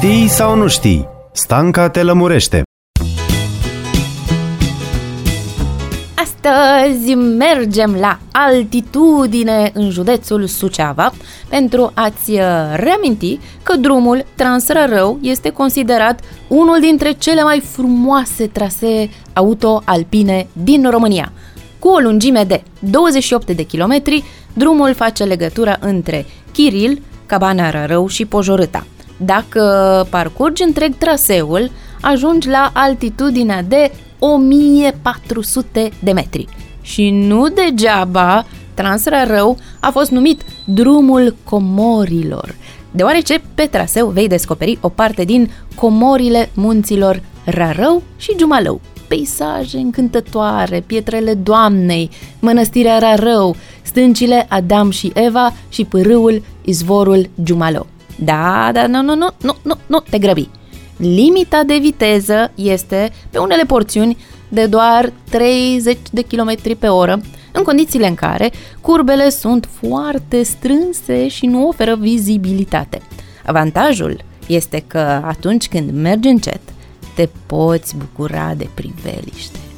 Știi sau nu știi? Stanca te lămurește. Astăzi mergem la altitudine în județul Suceava pentru a-ți reaminti că drumul Trans-Rărău este considerat unul dintre cele mai frumoase trasee auto-alpine din România. Cu o lungime de 28 de kilometri, drumul face legătura între Chiril, Cabana Rărău și Pojorâta. Dacă parcurgi întreg traseul, ajungi la altitudinea de 1400 de metri. Și nu degeaba Trans-Rărău a fost numit Drumul Comorilor, deoarece pe traseu vei descoperi o parte din comorile munților Rărău și Giumalău, peisaje încântătoare, pietrele Doamnei, mănăstirea Rărău, stâncile Adam și Eva și pârâul izvorul Giumalău. Da, nu te grăbi. Limita de viteză este, pe unele porțiuni, de doar 30 de km pe oră, în condițiile în care curbele sunt foarte strânse și nu oferă vizibilitate. Avantajul este că atunci când mergi încet, te poți bucura de priveliște.